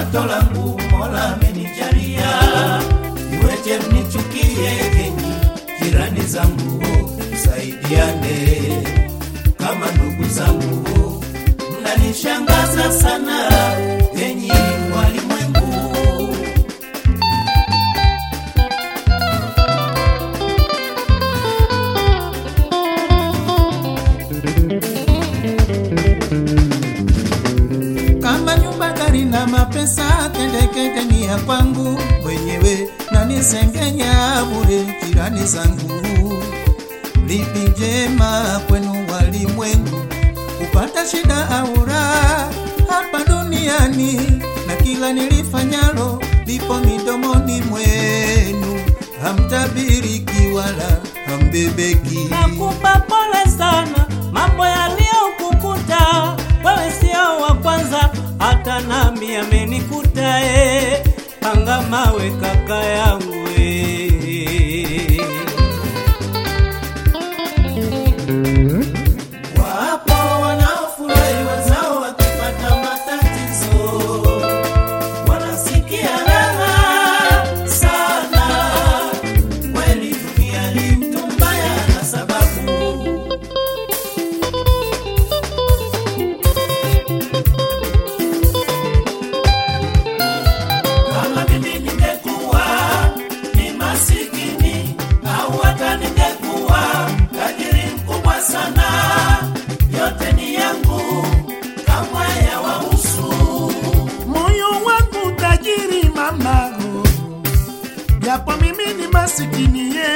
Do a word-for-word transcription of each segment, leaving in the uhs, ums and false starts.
pato langu Mola amenijalia, iweje mnichukie enyi jirani zangu, saidiane kama ndugu zangu, mnanishangaza sana enyi walimwengu. Kama nyumba gari na mapesa kende kende ni ya kwangu mwenyewe, na nisengenya bure jirani zangu. Lipi jema kwenu walimwengu, kupata shida au raha hapa duniani, na kila nilifanyalo lipo midomoni mwenu, hamtabiriki wala hambebeki. Nakupa pole sana mambo yaliyokukuta, wewe sio wa kwanza, hata nami amenikuta. eh Panga mawe kaka yangu eh Wapo wanaofurahi wazao wakipata matatizo, wanasikia raha sana. Kweli dunia ni mtu mbaya na sababu. Kama mimi ningekuwa ni masikini, au hata ningekuwa tajiri mkubwa sana, yote ni yangu kama ya wahusu. Moyo wangu tajiri mama, japo mimi ni masikini ye,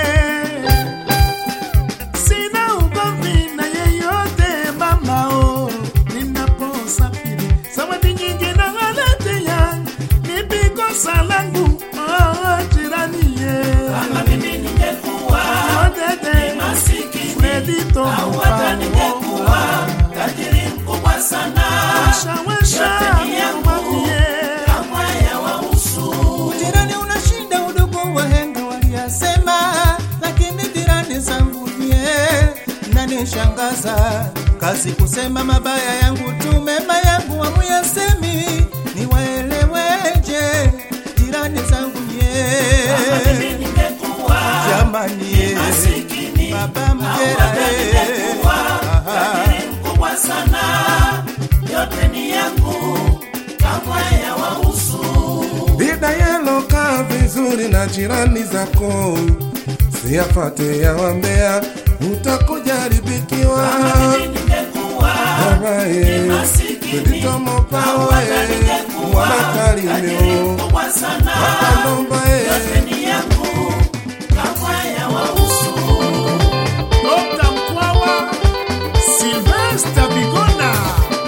sina ugomvi na yeyote mama. oh Ninaposafiri zawadi nyingi na waletea, nipiko salangu oh jirani ye. Kama mimi ningekuwa ni masikini, au hata ningekuwa tajiri mkubwa sana, yote ni yangu kama ya wahusu. Ujirani unashinda udugu, wahenga waliyasema, lakini jirani zangu nye nanishangaza. Kazi kusema mabaya yangu tu, mema yangu hamuyasemi, niwaeleweje jirani zangu nye. Kama mimi ningekuwa jamani ye masikini, baba mjera ningekuwa tajiri mkubwa sana, yote ni yangu kama ya wahusu. Bida yelo kaa vizuri na jirani zako, siyafate ya wambea, utakujaribikiwa. Kama mimi ningekuwa ni masikini, au hata ningekuwa tajiri mkubwa sana, yote ni yangu kama ya wahusu. Dokta Mkwawa Sylvester Bigona.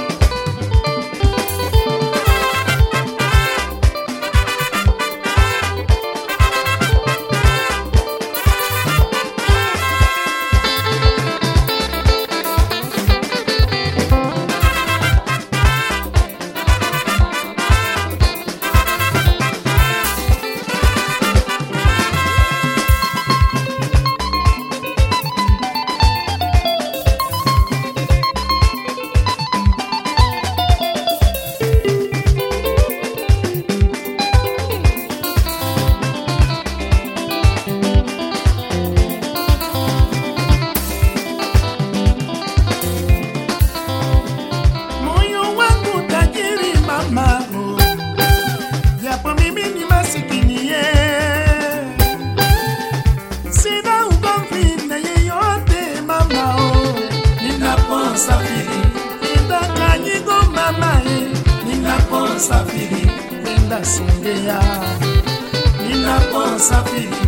Moyo wangu tajiri mama, japo mimi ni masikini ye, sina ugomvi na yeyote mama. oh Ninaposafiri enda Kanyigo mama ye, ninaposafiri enda Songea, ninaposafiri